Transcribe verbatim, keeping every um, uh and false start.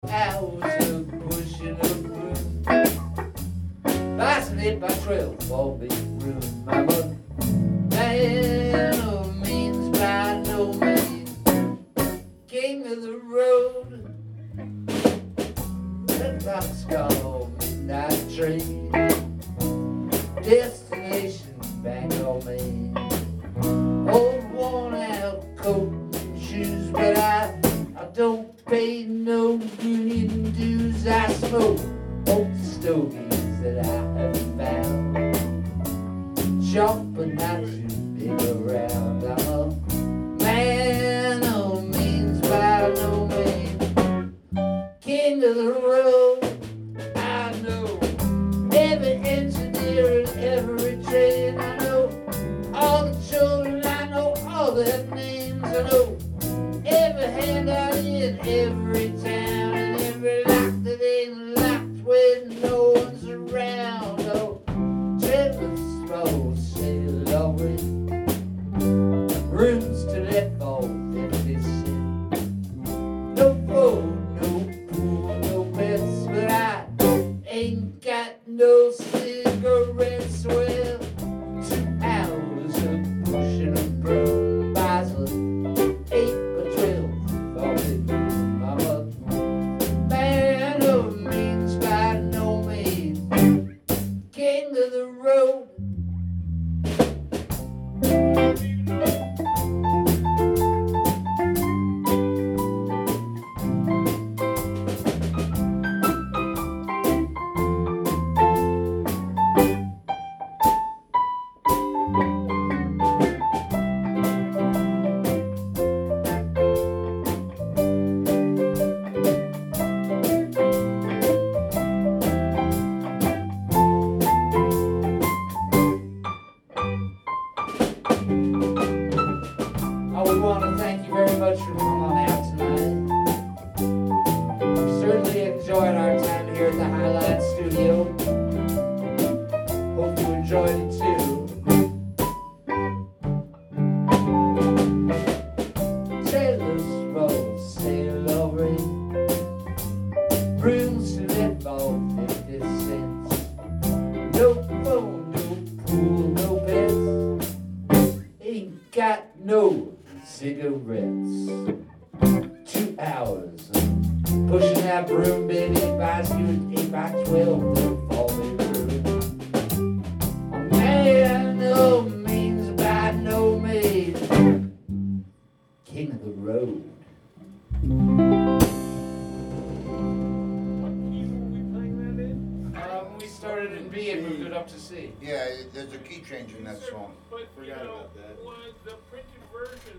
Hours of pushing a broom, passing it by twelve, all big room. My mother, man, no means by no means, king of the road. The clock's called midnight train, destination Bangor, Maine. Old worn out coat and shoes, but I, I don't pay no union dues. I smoke old stogies that I have found, sharp but not too big around. I'm a man, no means by no means, king of the road. I know every engineer in every trade. I know all the children. I know all their names. I know every handout in every town, and every lock that ain't locked when no one's around. Oh, trailers, small sailor, rooms to let fall fifty cents. No phone, no pool, no pets, but I ain't got no cigarettes. Well, two hours of pushing a broom buys a eight by twelve for me. Mama, man who means by no means, king of the road. I would want to thank you very much for coming on out tonight. We certainly enjoyed our time here at the Highlight Studio. Hope you enjoyed it too. Trailers roll, sailoring, brooms to let fall fifty cents. No phone, no pool, no pets, ain't got no cigarettes. Two hours pushing that broom, baby, buys you an eight by twelve little fall-big room. A man no means by no means, king of the road. Um, we started in B and moved it up to C. Yeah, there's a key change in that song. But, you Forgot know, about that. was the printed version